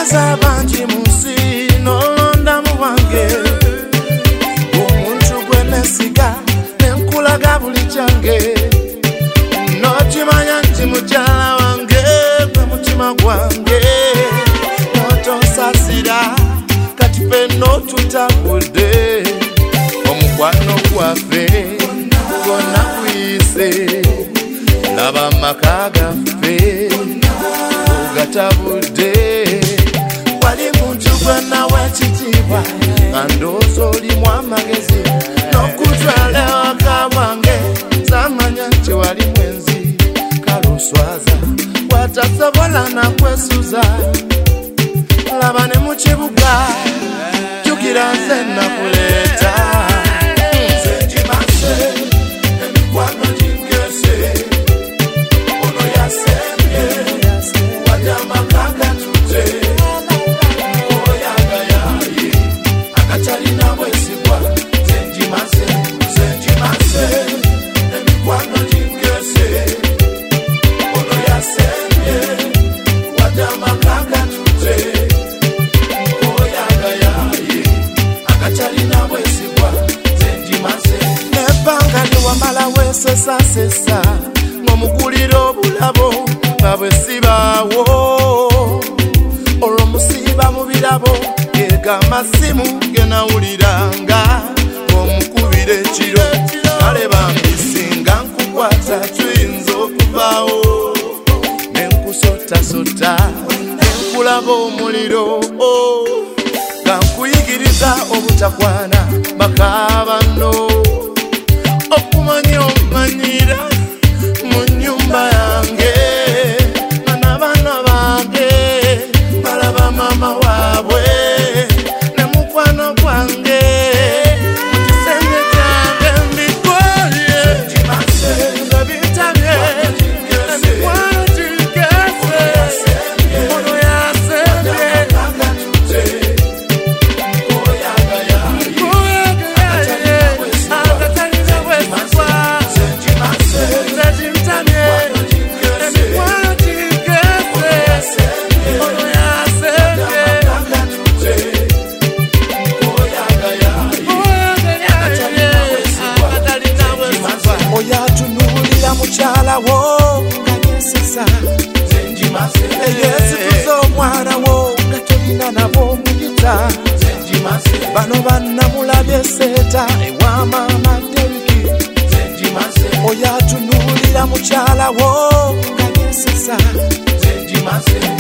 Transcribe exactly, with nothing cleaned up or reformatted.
Baza banji musi nolonda muwange Omuntu gwe nesiga nenkulaga buli kyange Nokimanya nti mukyala wange gwe mutima gwange Notonsasira kati ffenno tutabudde Omukwano gwaffe gwonna guyise Laba amaka gaffe gatabudde Wali muntu gwe nawa ekitiibwa nga ndowooza olimu amagezi N'okutwala ewaka bwange samanya nti wali mwenzi Kale oswaza bw'atasobola nakwesuza Laba ne mu kibuga jjukira nze nakuleeta Nze ngimase emikwano gingese Ono yasembye wadde amaka gatute Oyagayaye akatalina bwesigwa Nze ngimase nze ngimase emikwano gingese Ono yasembye wadde amaka gatute Oyagayaye akatalina bwesigwa Nze ngimase Nebbanga liwamala weesesasesa ng'omugulira obulabo nga bwe sibaawo olwo musiiba mu birabo geega amasimu ge nawuliranga ng'omukubira ekiro kale bambi singa nkukwata tuyinza okuvaawo ne nkusotasota ne nkulaba omuliro nga nkuyigiriza obutakwana bakabanno okumanya omanyira mu nnyumba yange n'abaana bange balaba mama waabwe ne mukwano gwange mu kisenge kyange mbitwalye nga bintabye emikwano gingese ono yasembye akatalina bwesigwa Oyatunulira mukyala wo nga yesesa eyesituza omwana wo nga tolina nabo muyita bano bannamulabye seeta ewa maama Deriki Oyatunulira mukyala wo nga yesesa